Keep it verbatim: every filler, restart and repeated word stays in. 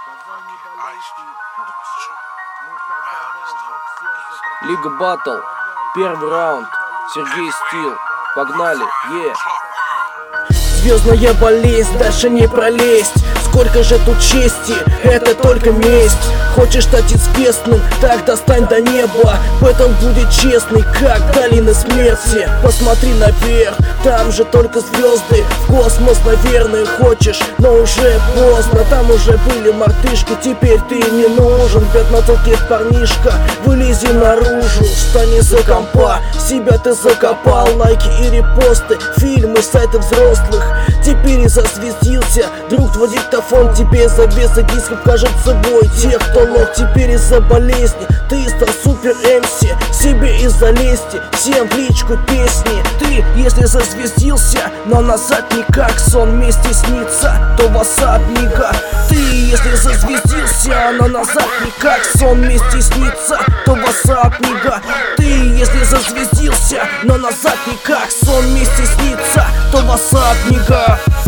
Лига Батл, первый раунд, Сергей Стил, погнали, е! Звездная болезнь, дальше не пролезть. Сколько же тут чести, это только месть. Хочешь стать известным, так достань до неба. Бэтл будет честный, как долина смерти. Посмотри наверх, там же только звезды. В космос, наверное, хочешь, но уже поздно. Там уже были мартышки, теперь ты не нужен. пятнадцать лет парнишка, вылези наружу. Встань из-за компа, себя ты закопал. Лайки и репосты, фильмы, сайты взрослых. Теперь и засветился, друг твой диктофон. Тебе завеса дисков кажется бой. Тех, кто лох, теперь из-за болезни. Ты стал супер эм си, себе из-за лести. Всем в личку песни. Ты, если зазвездился, но назад никак. Сон вместе снится, то васап, нига. Ты, если зазвездился, но назад никак. Сон вместе снится, то васап, нига. Ты, если зазвездился, но назад никак. Сон вместе снится, то васап, нига.